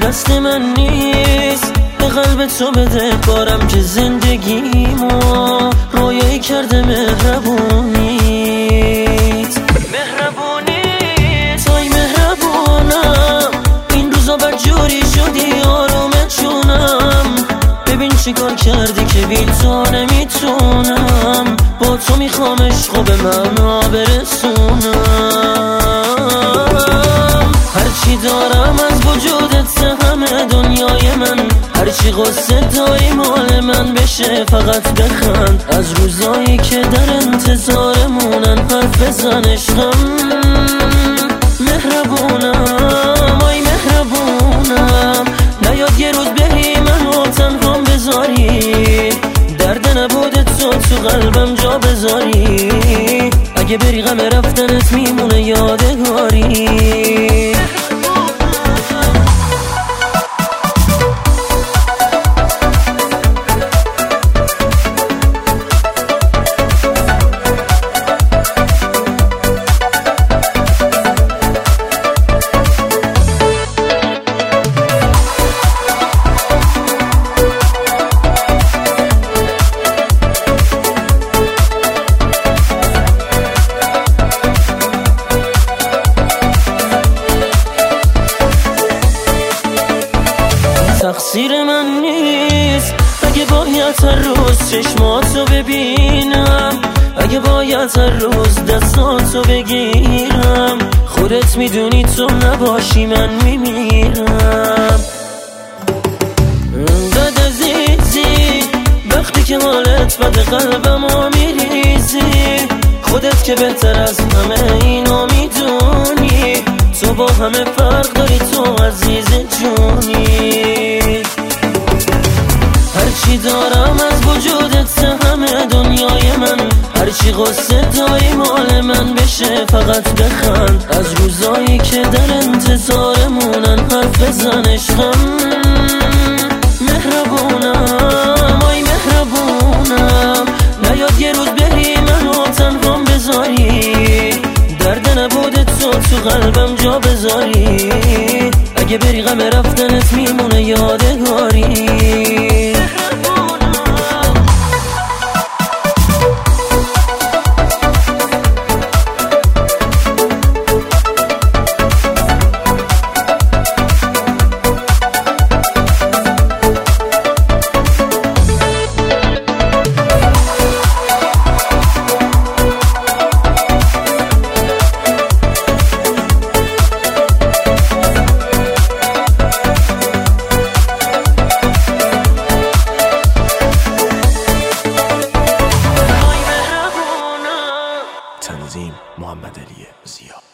دست من نیست، به قلب تو بده بارم که زندگیمو رویایی کرده مهربونیت. تای مهربونم، این روزا بدجوری شدی آرومت جونم. ببین چی کار کردی که بی تو نمیتونم، با تو میخوام عشقو به معنا برسونم. هرچی دارم از وجودت همه دنیای من، هرچی قصه داری مال من بشه فقط بخند. از روزایی که در انتظارمونن حرف بزن عشقم. مهربونم آی مهربونم، نیاد یه روز بری منو تنهام بذاری، درد نبود تو قلبم جا بذاری. اگه بری غم رفتنت میمونه یادگاری. تقصیر من نیست اگه باید هر روز چشماتو ببینم، اگه باید هر روز دستاتو بگیرم. خودت میدونی تو نباشی من میمیرم. داد عزیزی وقتی که حالت بد قلبمو میریزی، خودت که بهتر از همه اینو میدونی. تو با همه فرق داری، تو عزیز جونی. هرچی دارم از وجودت همه دنیای من، هرچی قصه داری مال من بشه فقط بخند. از روزایی که در انتظارمونن حرف بزن عشقم. مهربونم آی مهربونم، نیاد یه روز بری منو تنهام بذاری، درد نبود تو قلبم جا بذاری. اگه بری غم رفتنت میمونه یادگاری. تنظیم محمد علی ضیا.